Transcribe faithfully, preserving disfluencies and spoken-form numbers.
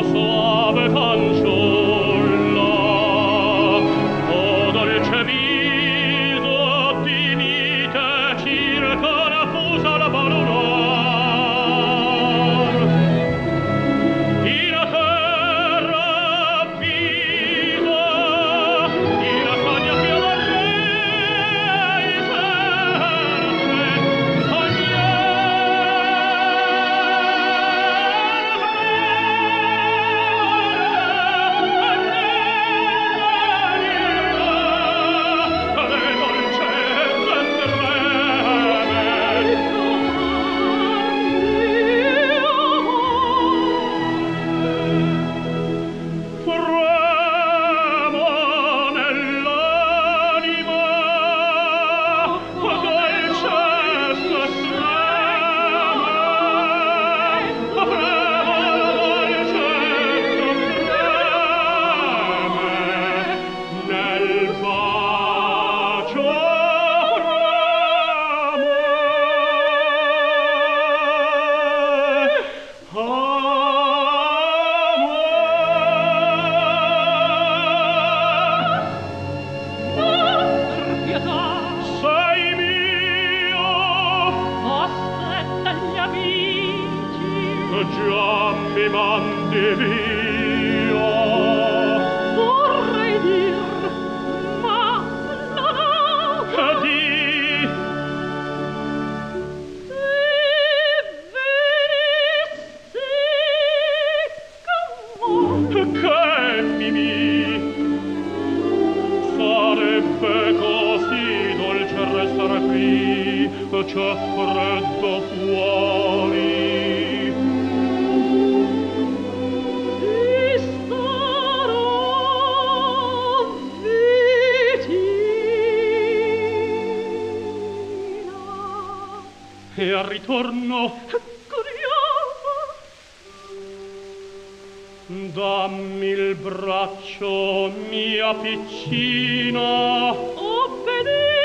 soave fanciulla, o dolce viso di vite circa la fusa la valonor. In terra viva, in sogna fiore rei sempre, già mi mandi via. Vorrei dir, ma non ho. Che di? Se venissi con Che Mimì? Sarebbe così dolce restare qui, c'è freddo fuori. E al ritorno curiosa, dammi il braccio, mia piccina. obbedì.